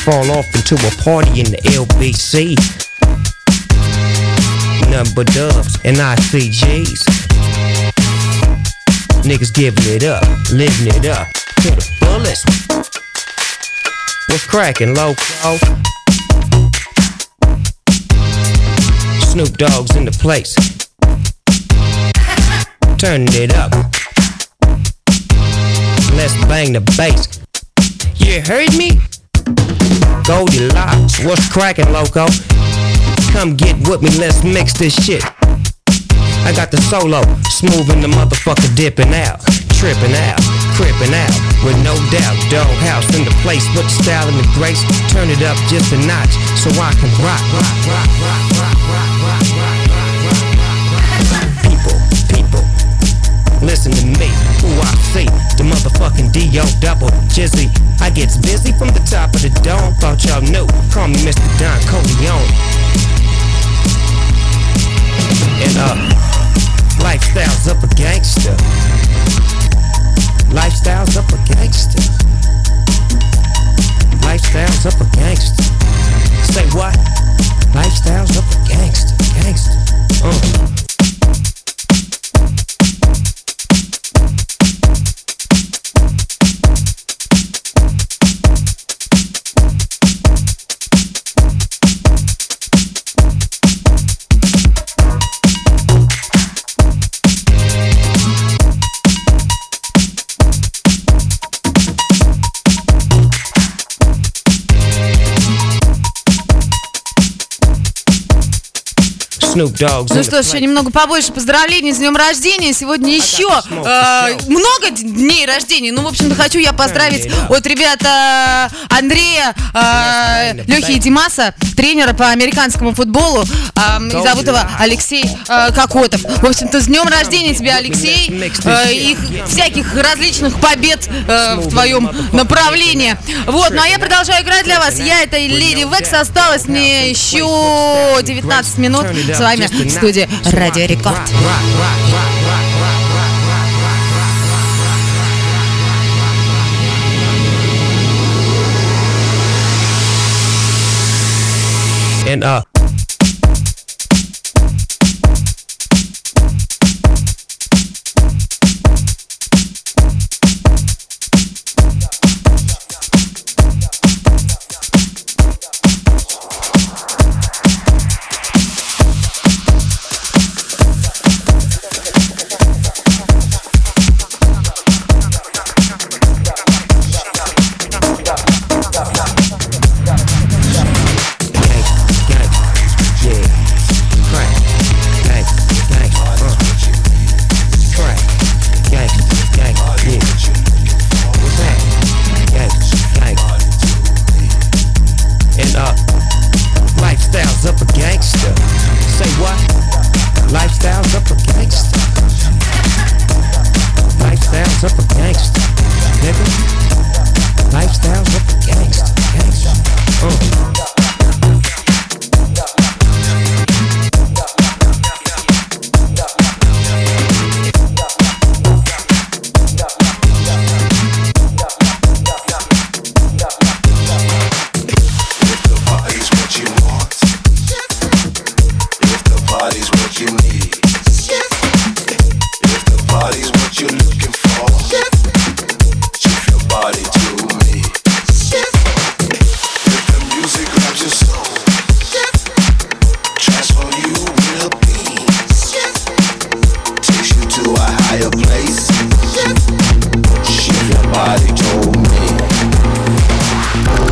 fall off into a party in the LBC. Nothing but dubs and ICGs. Niggas giving it up, living it up to the fullest. What's crackin', loco? Snoop Dogg's in the place, turning it up. Let's bang the bass. You heard me? Goldilocks, what's crackin', loco? Come get with me, let's mix this shit. I got the solo, smoothing the motherfucker, dipping out, tripping out, crippin' out, with no doubt. Doghouse in the place with the style and the grace. Turn it up just a notch so I can rock. People, listen to me, who I see, the motherfucking D.O. double Jizzy. I gets busy from the top of the dome, thought y'all knew, call me Mr. Don Corleone. And lifestyle's up a gangster. Lifestyle's up a gangster. Lifestyle's up a gangster. Say what? Lifestyle's up a gangster. Ну что ж, еще немного побольше поздравлений с днем рождения. Сегодня еще много дней рождения. Ну, в общем-то, хочу я поздравить от ребят Андрея, Лехи и Димаса, тренера по американскому футболу. И зовут его Алексей Кокотов. В общем-то, с днем рождения тебя, Алексей. И всяких различных побед в твоем направлении. Вот, ну а я продолжаю играть для вас. Я, это Леди Векс. Осталось мне еще 19 минут. С вами в студии Радио Рекорд. Body's what you need.